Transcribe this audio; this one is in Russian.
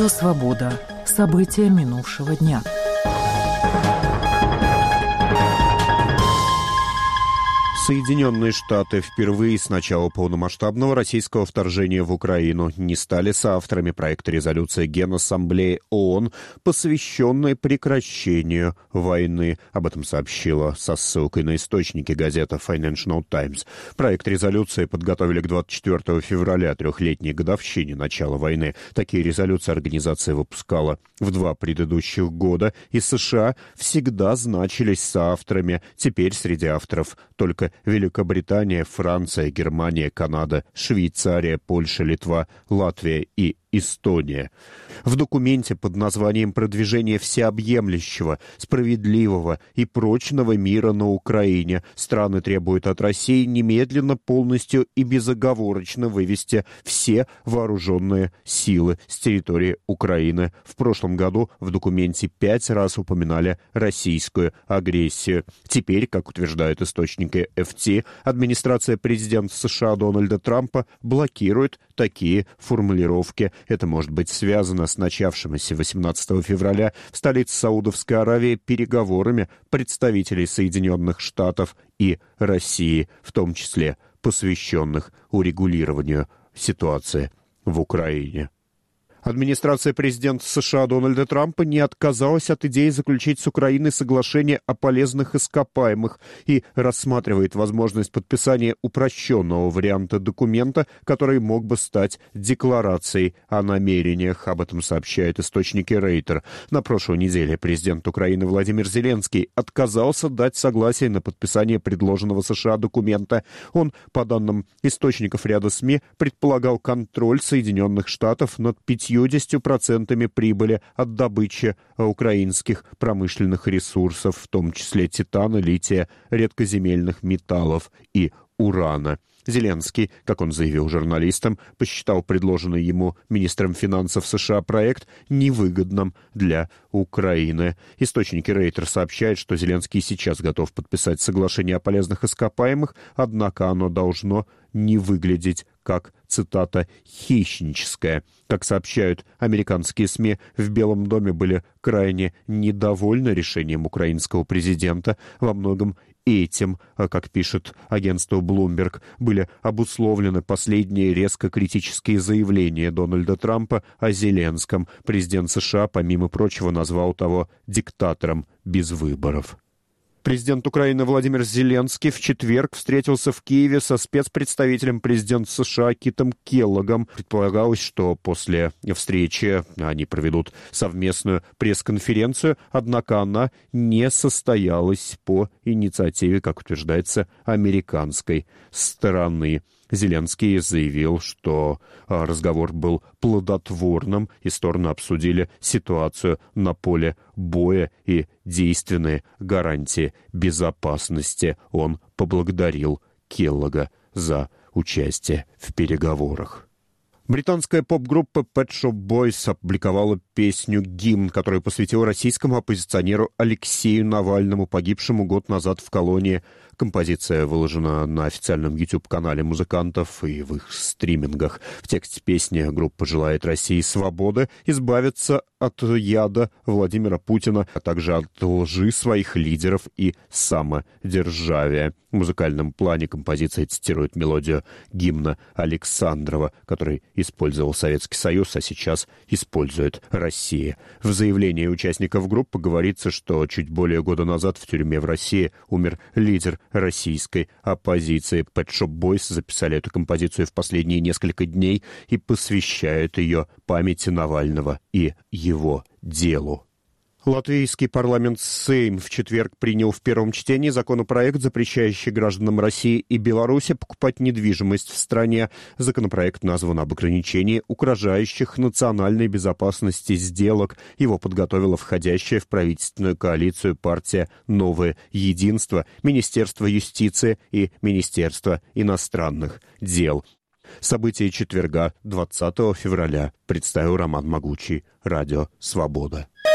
Радио «Свобода». События минувшего дня. Соединенные Штаты впервые с начала полномасштабного российского вторжения в Украину не стали соавторами проекта резолюции Генассамблеи ООН, посвященной прекращению войны. Об этом сообщила со ссылкой на источники газета Financial Times. Проект резолюции подготовили к 24 февраля, трехлетней годовщине начала войны. Такие резолюции организация выпускала в 2 предыдущих года, и США всегда значились соавторами. Теперь среди авторов только Великобритания, Франция, Германия, Канада, Швейцария, Польша, Литва, Латвия и Эстония. В документе под названием «Продвижение всеобъемлющего, справедливого и прочного мира на Украине» страны требуют от России немедленно, полностью и безоговорочно вывести все вооруженные силы с территории Украины. В прошлом году в документе 5 раз упоминали российскую агрессию. Теперь, как утверждают источники FT, администрация президента США Дональда Трампа блокирует такие формулировки. Это может быть связано с начавшимися 18 февраля в столице Саудовской Аравии переговорами представителей Соединенных Штатов и России, в том числе посвященных урегулированию ситуации в Украине. Администрация президента США Дональда Трампа не отказалась от идеи заключить с Украиной соглашение о полезных ископаемых и рассматривает возможность подписания упрощенного варианта документа, который мог бы стать декларацией о намерениях. Об этом сообщают источники Рейтер. На прошлой неделе президент Украины Владимир Зеленский отказался дать согласие на подписание предложенного США документа. Он, по данным источников ряда СМИ, предполагал контроль Соединенных Штатов над 50% прибыли от добычи украинских промышленных ресурсов, в том числе титана, лития, редкоземельных металлов и урана. Зеленский, как он заявил журналистам, посчитал предложенный ему министром финансов США проект невыгодным для Украины. Источники Рейтер сообщают, что Зеленский сейчас готов подписать соглашение о полезных ископаемых, однако оно должно не выглядеть как, цитата, «хищническое». Как сообщают американские СМИ, в Белом доме были крайне недовольны решением украинского президента. Во многом этим, как пишет агентство Bloomberg, были обусловлены последние резко критические заявления Дональда Трампа о Зеленском. Президент США, помимо прочего, назвал того диктатором без выборов. Президент Украины Владимир Зеленский в четверг встретился в Киеве со спецпредставителем президента США Китом Келлогом. Предполагалось, что после встречи они проведут совместную пресс-конференцию, однако она не состоялась по инициативе, как утверждается, американской стороны. Зеленский заявил, что разговор был плодотворным, и стороны обсудили ситуацию на поле боя и действенные гарантии безопасности. Он поблагодарил Келлога за участие в переговорах. Британская поп-группа Pet Shop Boys опубликовала песню «Гимн», которую посвятила российскому оппозиционеру Алексею Навальному, погибшему год назад в колонии. Композиция выложена на официальном YouTube-канале музыкантов и в их стримингах. В тексте песни группа желает России свободы, избавиться от яда Владимира Путина, а также от лжи своих лидеров и самодержавия. В музыкальном плане композиция цитирует мелодию гимна Александрова, который использовал Советский Союз, а сейчас использует Россия. В заявлении участников группы говорится, что чуть более года назад в тюрьме в России умер лидер российской оппозиции. Pet Shop Boys записали эту композицию в последние несколько дней и посвящают ее памяти Навального и его делу. Латвийский парламент Сейм в четверг принял в первом чтении законопроект, запрещающий гражданам России и Беларуси покупать недвижимость в стране. Законопроект назван об ограничении угрожающих национальной безопасности сделок. Его подготовила входящая в правительственную коалицию партия «Новое единство», Министерство юстиции и Министерство иностранных дел. События четверга, 20 февраля, представил Роман Могучий, Радио «Свобода».